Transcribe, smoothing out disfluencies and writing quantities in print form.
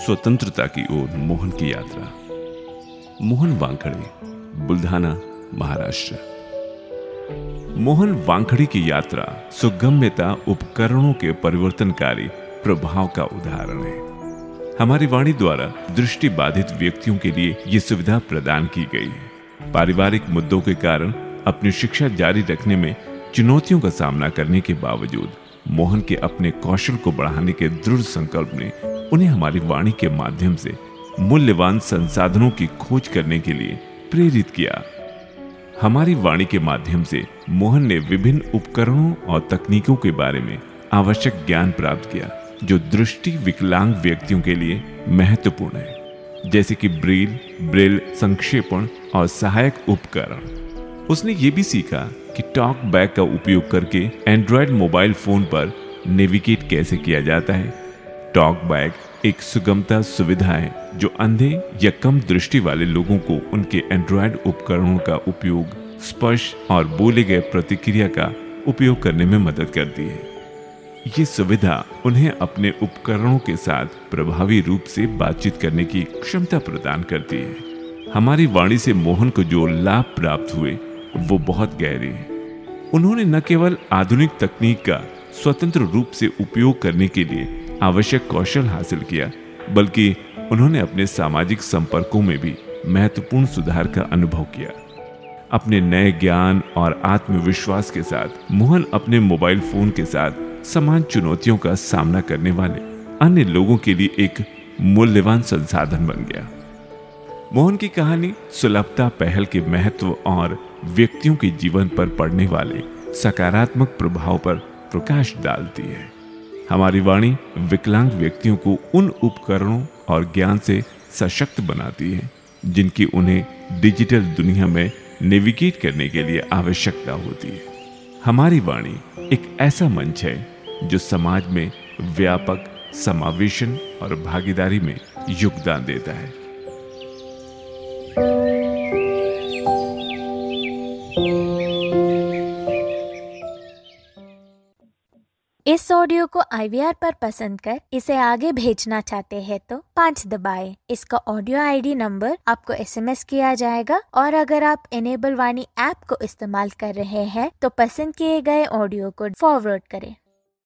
स्वतंत्रता की ओर मोहन की यात्रा। मोहन वानखड़े, बुल्ढाना, महाराष्ट्र। मोहन वानखड़े की यात्रा सुगम्यता उपकरणों के परिवर्तनकारी प्रभाव का उदाहरण है। हमारी वाणी द्वारा दृष्टि बाधित व्यक्तियों के लिए यह सुविधा प्रदान की गई है। पारिवारिक मुद्दों के कारण अपनी शिक्षा जारी रखने में चुनौतियों का सामना करने के बावजूद मोहन के अपने कौशल को बढ़ाने के दृढ़ संकल्प ने उन्हें हमारी वाणी के माध्यम से मूल्यवान संसाधनों की खोज करने के लिए प्रेरित किया। हमारी वाणी के माध्यम से मोहन ने विभिन्न उपकरणों और तकनीकों के बारे में आवश्यक ज्ञान प्राप्त किया जो दृष्टि विकलांग व्यक्तियों के लिए महत्वपूर्ण है, जैसे कि ब्रेल संक्षेपण और सहायक उपकरण। उसने ये भी सीखा कि टॉक बैक का उपयोग करके एंड्रॉयड मोबाइल फोन पर नेविगेट कैसे किया जाता है। टॉक बैक एक सुगमता सुविधा है जो अंधे या कम दृष्टि वाले लोगों को उनके एंड्रॉयड उपकरणों का उपयोग, स्पर्श और बोले गए प्रतिक्रिया का उपयोग करने में मदद करती है। ये सुविधा उन्हें अपने उपकरणों के साथ प्रभावी रूप से बातचीत करने की क्षमता प्रदान करती है। हमारी वाणी से मोहन को जो लाभ प्राप्त हुए वो बहुत गहरे हैं। उन्होंने न केवल आधुनिक तकनीक का स्वतंत्र रूप से उपयोग करने के लिए आवश्यक कौशल हासिल किया, बल्कि उन्होंने अपने सामाजिक संपर्कों में भी महत्वपूर्ण सुधार का अनुभव किया। अपने नए ज्ञान और आत्मविश्वास के साथ मोहन अपने मोबाइल फोन के साथ समान चुनौतियों का सामना करने वाले अन्य लोगों के लिए एक मूल्यवान संसाधन बन गया। मोहन की कहानी सुलभता, पहल के महत्व और व्यक्तियों के जीवन पर पड़ने वाले सकारात्मक प्रभाव पर प्रकाश डालती है। हमारी वाणी विकलांग व्यक्तियों को उन उपकरणों और ज्ञान से सशक्त बनाती है जिनकी उन्हें डिजिटल दुनिया में नेविगेट करने के लिए आवश्यकता होती है। हमारी वाणी एक ऐसा मंच है जो समाज में व्यापक समावेशन और भागीदारी में योगदान देता है। इस ऑडियो को IVR पर पसंद कर इसे आगे भेजना चाहते हैं तो 5 दबाएं। इसका ऑडियो ID नंबर आपको SMS किया जाएगा और अगर आप इनेबल वाणी ऐप को इस्तेमाल कर रहे हैं तो पसंद किए गए ऑडियो को फॉरवर्ड करें।